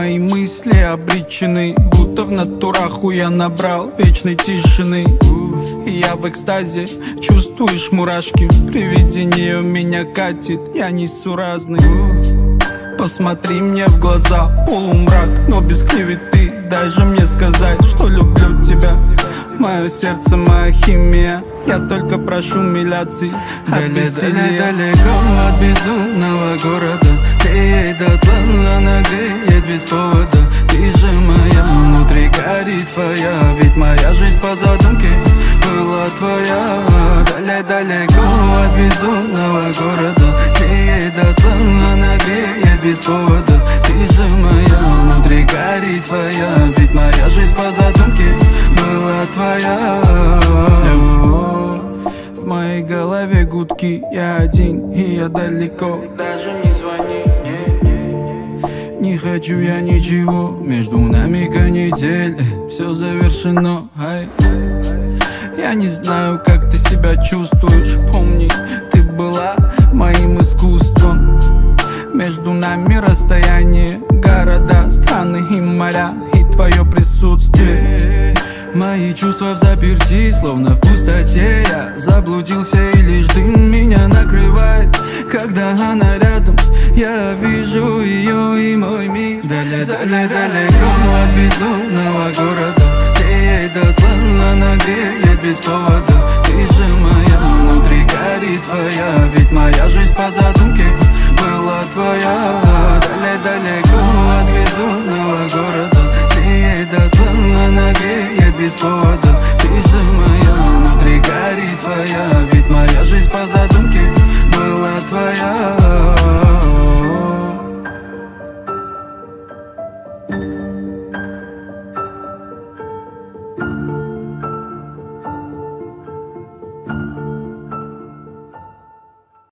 мои мысли обречены, будто в натураху я набрал вечной тишины. И я в экстазе, чувствуешь мурашки, при виде нее меня катит, я несуразный. Посмотри мне в глаза, полумрак, но без клеветы. Дай же мне сказать, что люблю тебя. Мое сердце, моя химия, я только прошу миляций от веселья. Далеко от безумного города, греет дотла, она греет без повода. Ты же моя, внутри горит твоя, ведь моя жизнь по задумке была твоя. Далеко от безумного города, греет дотла, она греет без повода. Ты же моя, внутри горит твоя, ведь моя жизнь по задумке была твоя. В моей голове гудки, я один и я далеко. Даже не звони, не хочу я ничего, между нами канитель, все завершено. Я не знаю, как ты себя чувствуешь, помни, ты была моим искусством. Между нами расстояние, города, страны и моря, и твое присутствие. Мои чувства в заперти, словно в пустоте. Я заблудился и лишь дым меня накрывает. Когда она рядом, я вижу ее и мой мир. Далеко от безумного города, греет дотла, она греет без повода. Ты же моя, внутри горит твоя, ведь моя жизнь по задумке была твоя. Далеко от безумного города, греет дотла, она греет без повода. Ты же моя, внутри горит твоя, ведь моя жизнь по задумке была твоя.